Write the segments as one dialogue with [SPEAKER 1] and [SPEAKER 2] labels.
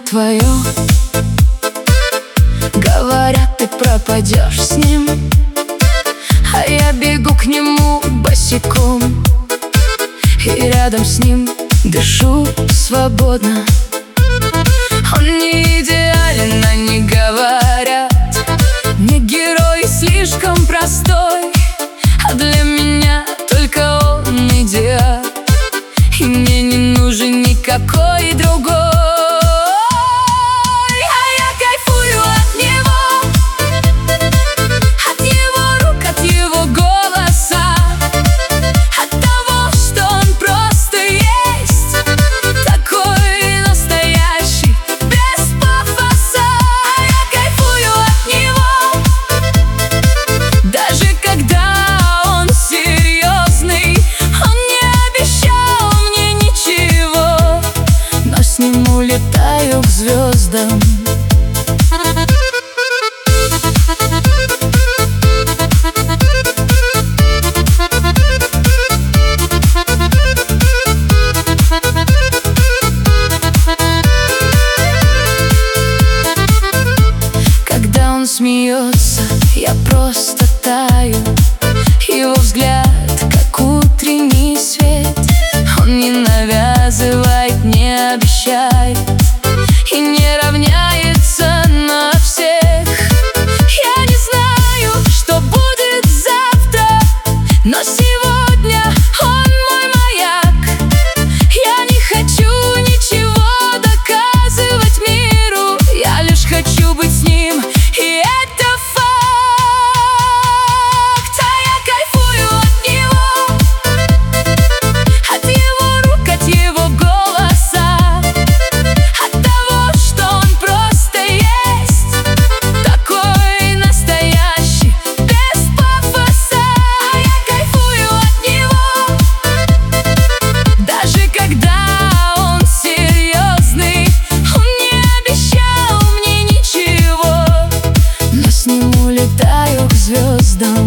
[SPEAKER 1] твое. Говорят, ты пропадешь с ним, а я бегу к нему босиком, и рядом с ним дышу свободно. Он не идеален, они говорят, не герой, слишком простой, а для меня только он идеал, и мне не нужен никакой другой. Улетаю к звездам. Когда он смеется, я просто таю. Его взгляд, как утренний свет. Он не навязывает, не обещает и не равняется на всех. Я не знаю, что будет завтра, но сегодня он мой маяк. Я не хочу ничего доказывать миру, я лишь хочу быть с ним, и это факт. А я кайфую от него, от его рук, от его голоса, от того, что он просто есть, такой настоящий, без пафоса. А я кайфую от него, даже когда он серьезный. Он не обещал мне ничего, но с ним улетаю к звездам.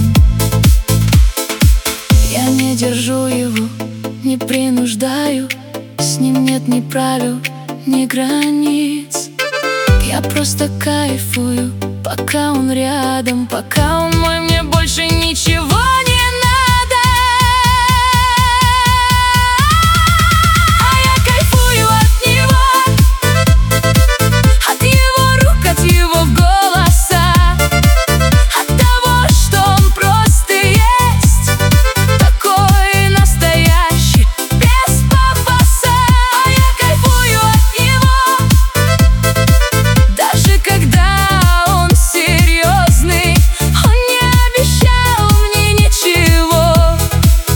[SPEAKER 1] Я не держу его, не принуждаю, с ним нет ни правил, ни границ. Я просто кайфую, пока он рядом, пока он мой, мне больше ничего не надо. А я кайфую от него, от его рук, от его голоса, от того, что он просто есть, такой настоящий, без пафоса. А я кайфую от него, даже когда он серьезный. Он не обещал мне ничего,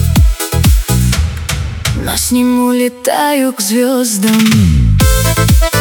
[SPEAKER 1] но с ним улетаю к звездам.